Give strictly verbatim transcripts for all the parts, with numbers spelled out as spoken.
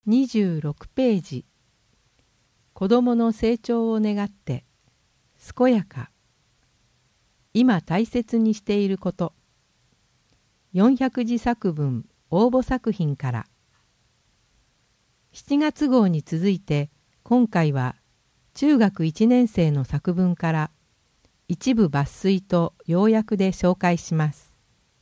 にじゅうろくページ。子どもの成長を願って健やか。今大切にしていること。よんひゃくじ作文応募作品から。しちがつ号に続いて今回は中学いちねん生の作文から一部抜粋と要約で紹介します。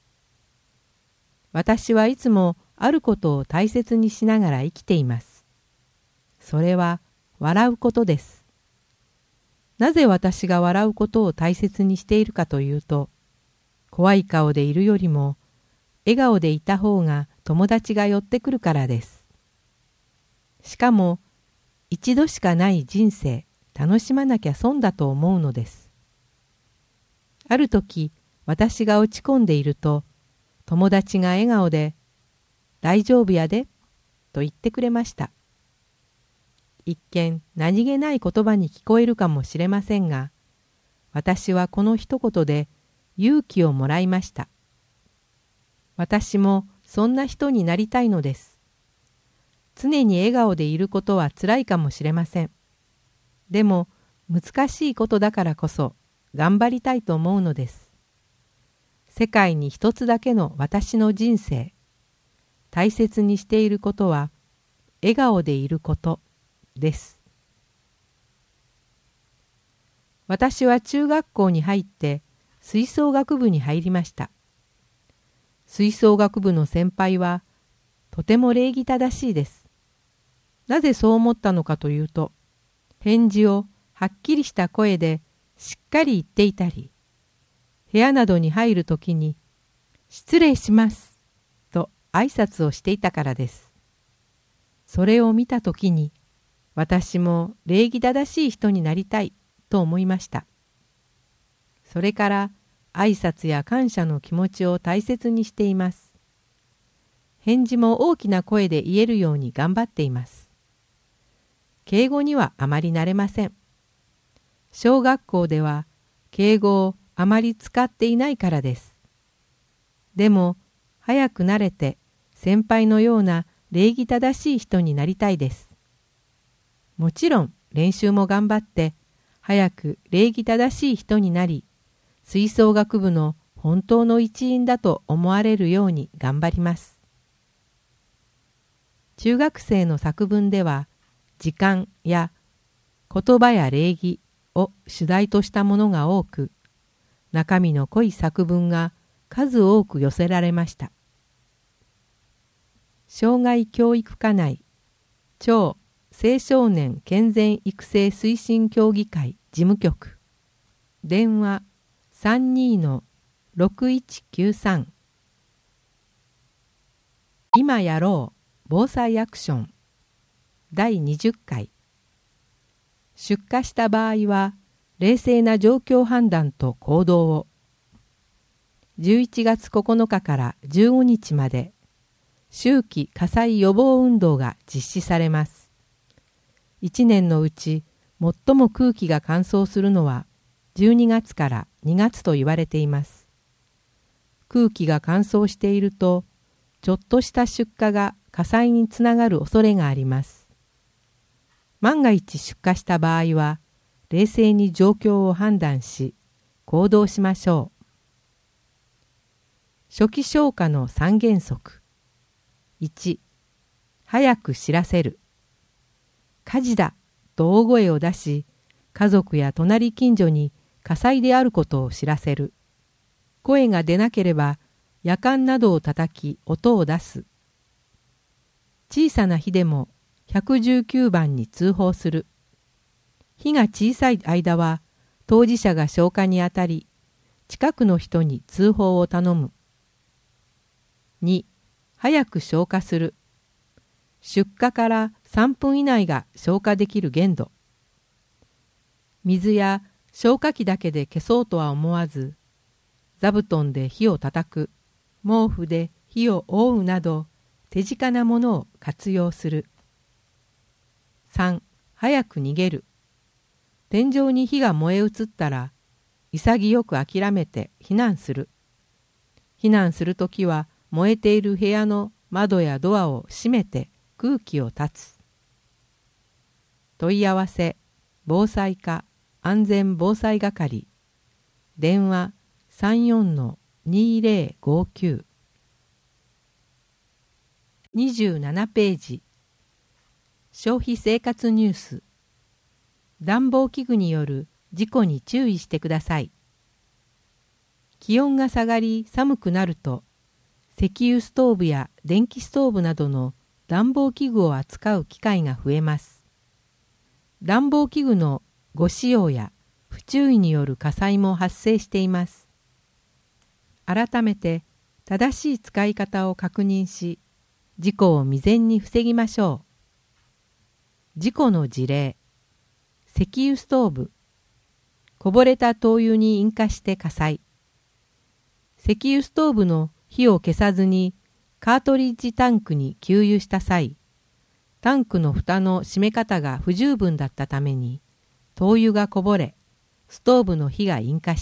私はいつもあることを大切にしながら生きています。それは笑うことです。なぜ私が笑うことを大切にしているかというと、怖い顔でいるよりも笑顔でいた方が友達が寄ってくるからです。しかも一度しかない人生、楽しまなきゃ損だと思うのです。ある時、私が落ち込んでいると、友達が笑顔で、大丈夫やで、と言ってくれました。一見何気ない言葉に聞こえるかもしれませんが、私はこの一言で勇気をもらいました。私もそんな人になりたいのです。常に笑顔でいることはつらいかもしれません。でも難しいことだからこそ頑張りたいと思うのです。世界に一つだけの私の人生。大切にしていることは笑顔でいることです。私は中学校に入って吹奏楽部に入りました。吹奏楽部の先輩はとても礼儀正しいです。なぜそう思ったのかというと、返事をはっきりした声でしっかり言っていたり、部屋などに入るときに失礼しますと挨拶をしていたからです。それを見たときに、私も礼儀正しい人になりたいと思いました。それから挨拶や感謝の気持ちを大切にしています。返事も大きな声で言えるように頑張っています。敬語にはあまり慣れません。小学校では敬語をあまり使っていないからです。でも早く慣れて先輩のような礼儀正しい人になりたいです。もちろん練習も頑張って早く礼儀正しい人になり、吹奏楽部の本当の一員だと思われるように頑張ります。中学生の作文では時間や言葉や礼儀を主題としたものが多く、中身の濃い作文が数多く寄せられました。障害教育課内超青少年健全育成推進協議会事務局電話 さんにーろくいちきゅうさん 今やろう防災アクションだいにじゅっかい。出火した場合は冷静な状況判断と行動を。じゅういちがつここのかからじゅうごにちまで秋季火災予防運動が実施されます。いちねんのうち最も空気が乾燥するのはじゅうにがつからにがつと言われています。空気が乾燥していると、ちょっとした出火が火災につながる恐れがあります。万が一出火した場合は、冷静に状況を判断し、行動しましょう。初期消火の三原則。いち、早く知らせる。火事だと大声を出し、家族や隣近所に火災であることを知らせる。声が出なければ、やかんなどを叩き音を出す。小さな火でもひゃくじゅうきゅうばんに通報する。火が小さい間は当事者が消火にあたり、近くの人に通報を頼む。に、早く消火する。出火からさんぷん以内が消火できる限度。水や消火器だけで消そうとは思わず、座布団で火を叩く、毛布で火を覆うなど手近なものを活用する。さん、早く逃げる。天井に火が燃え移ったら、潔く諦めて避難する。避難するときは燃えている部屋の窓やドアを閉めて空気を断つ。問い合わせ防災課安全防災係電話 さんよんのにぜろごきゅう。にじゅうななページ。消費生活ニュース。暖房器具による事故に注意してください。気温が下がり寒くなると、石油ストーブや電気ストーブなどの暖房器具を扱う機会が増えます。暖房器具の誤使用や不注意による火災も発生しています。改めて正しい使い方を確認し、事故を未然に防ぎましょう。事故の事例。石油ストーブ。こぼれた灯油に引火して火災。石油ストーブの火を消さずにカートリッジタンクに給油した際、タンクの蓋の閉め方が不十分だったために、灯油がこぼれ、ストーブの火が引火した。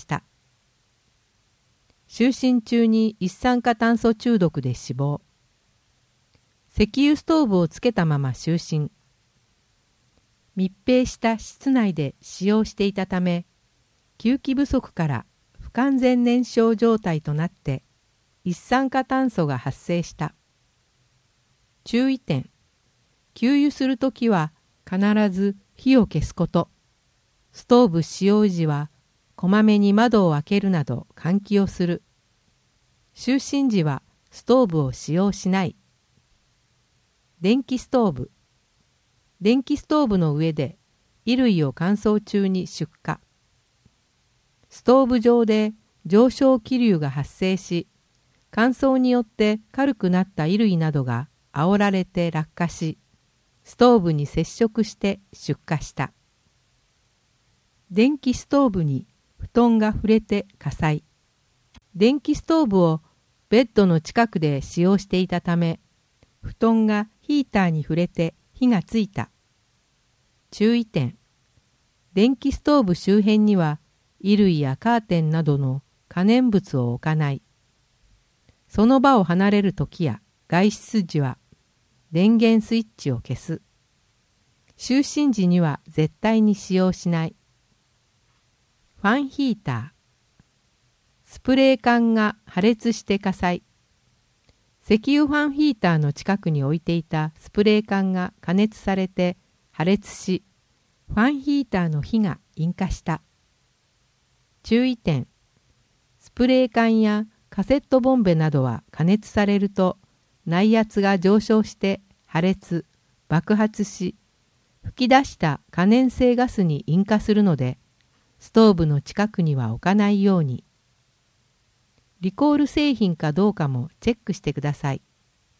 就寝中に一酸化炭素中毒で死亡。石油ストーブをつけたまま就寝。密閉した室内で使用していたため、吸気不足から不完全燃焼状態となって一酸化炭素が発生した。注意点。給油するときは必ず火を消すこと。ストーブ使用時はこまめに窓を開けるなど換気をする。就寝時はストーブを使用しない。電気ストーブ。電気ストーブの上で衣類を乾燥中に出火。ストーブ上で上昇気流が発生し、乾燥によって軽くなった衣類などが煽られて落下し、ストーブに接触して出火した。電気ストーブに布団が触れて火災。電気ストーブをベッドの近くで使用していたため、布団がヒーターに触れて火がついた。注意点。電気ストーブ周辺には衣類やカーテンなどの可燃物を置かない。その場を離れるときや外出時は電源スイッチを消す。就寝時には絶対に使用しない。ファンヒーター。スプレー缶が破裂して火災。石油ファンヒーターの近くに置いていたスプレー缶が加熱されて破裂し、ファンヒーターの火が引火した。注意点。スプレー缶やカセットボンベなどは加熱されると内圧が上昇して破裂、爆発し、噴き出した可燃性ガスに引火するので、ストーブの近くには置かないように。リコール製品かどうかもチェックしてください。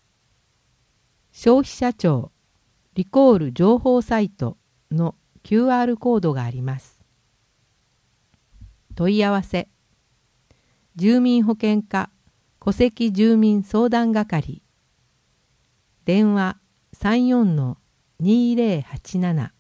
消費者庁リコール情報サイトの キューアール コードがあります。問い合わせ。住民保険課戸籍住民相談係電話 さんよんのにぜろはちなな。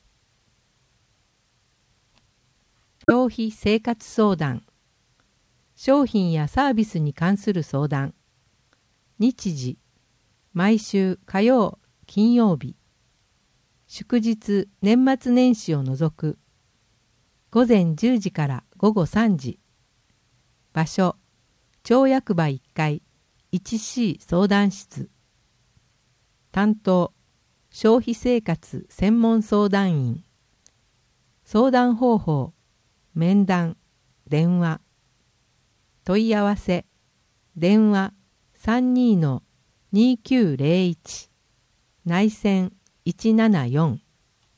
消費生活相談。商品やサービスに関する相談。日時。毎週火曜、金曜日。祝日、年末年始を除く。午前じゅうじから午後さんじ。場所。町役場いっかい いちシー 相談室。担当。消費生活専門相談員。相談方法。面談。電話。問い合わせ。電話 さんにのにきゅうぜろいち 内線いちななよん。ピ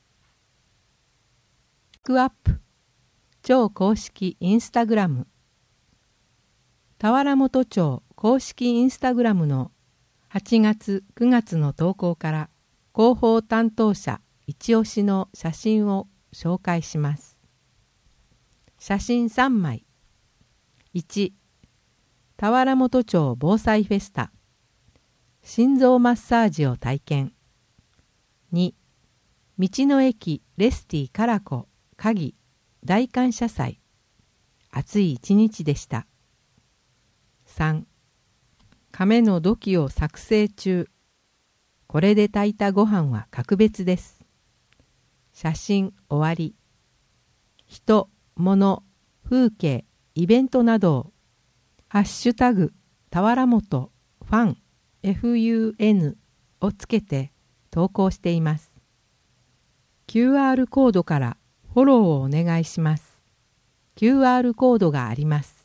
ックアップ。町公式インスタグラム。田原本町公式インスタグラムのはちがつくがつの投稿から広報担当者一押しの写真を紹介します。写真さんまい。いち、田原本町防災フェスタ。心臓マッサージを体験。に、道の駅レスティカラコ鍵大感謝祭。暑い一日でした。さん、亀の土器を作成中。 これで炊いたご飯は格別です。写真終わり。人、物、風景、イベントなどをハッシュタグたわらもとファン エフユーエヌ をつけて投稿しています。キューアール コードからフォローをお願いします。キューアール コードがあります。